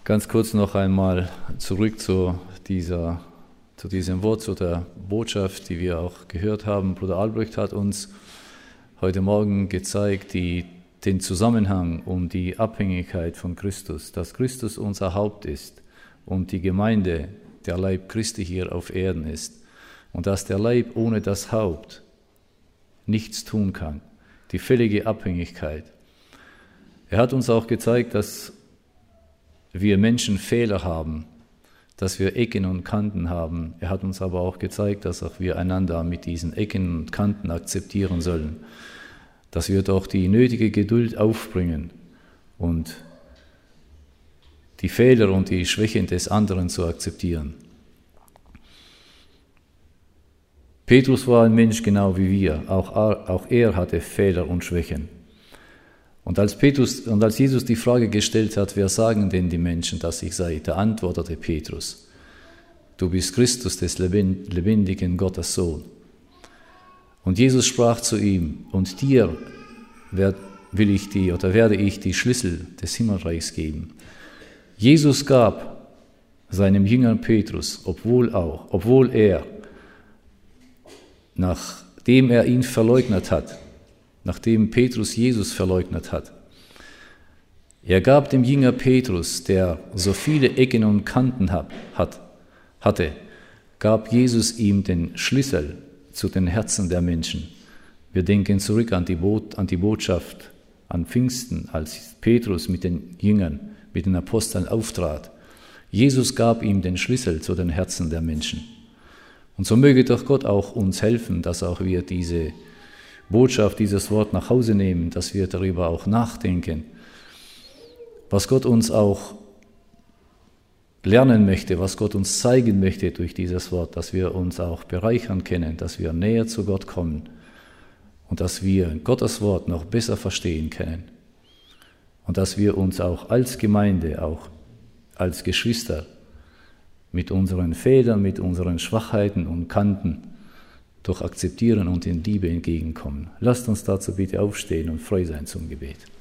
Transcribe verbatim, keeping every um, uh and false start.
Ganz kurz noch einmal zurück zu, dieser, zu diesem Wort, zu der Botschaft, die wir auch gehört haben. Bruder Albrecht hat uns heute Morgen gezeigt, die, den Zusammenhang und die Abhängigkeit von Christus, dass Christus unser Haupt ist und die Gemeinde der Leib Christi hier auf Erden ist und dass der Leib ohne das Haupt nichts tun kann, die völlige Abhängigkeit. Er hat uns auch gezeigt, dass wir Menschen Fehler haben, dass wir Ecken und Kanten haben. Er hat uns aber auch gezeigt, dass auch wir einander mit diesen Ecken und Kanten akzeptieren sollen, dass wir doch die nötige Geduld aufbringen und die Fehler und die Schwächen des anderen zu akzeptieren. Petrus war ein Mensch genau wie wir, auch er, auch er hatte Fehler und Schwächen. Und als, Petrus, und als Jesus die Frage gestellt hat, wer sagen denn die Menschen, dass ich sei, da antwortete Petrus, du bist Christus des lebendigen Gottes Sohn. Und Jesus sprach zu ihm, und dir will ich die, oder werde ich die Schlüssel des Himmelreichs geben. Jesus gab seinem Jünger Petrus, obwohl auch, obwohl er, nachdem er ihn verleugnet hat, nachdem Petrus Jesus verleugnet hat. Er gab dem Jünger Petrus, der so viele Ecken und Kanten hat, hatte, gab Jesus ihm den Schlüssel zu den Herzen der Menschen. Wir denken zurück an die, Bo- an die Botschaft an Pfingsten, als Petrus mit den Jüngern, mit den Aposteln auftrat. Jesus gab ihm den Schlüssel zu den Herzen der Menschen. Und so möge doch Gott auch uns helfen, dass auch wir diese Botschaft, dieses Wort nach Hause nehmen, dass wir darüber auch nachdenken, was Gott uns auch lernen möchte, was Gott uns zeigen möchte durch dieses Wort, dass wir uns auch bereichern können, dass wir näher zu Gott kommen und dass wir Gottes Wort noch besser verstehen können und dass wir uns auch als Gemeinde, auch als Geschwister mit unseren Fehlern, mit unseren Schwachheiten und Kanten doch akzeptieren und in Liebe entgegenkommen. Lasst uns dazu bitte aufstehen und frei sein zum Gebet.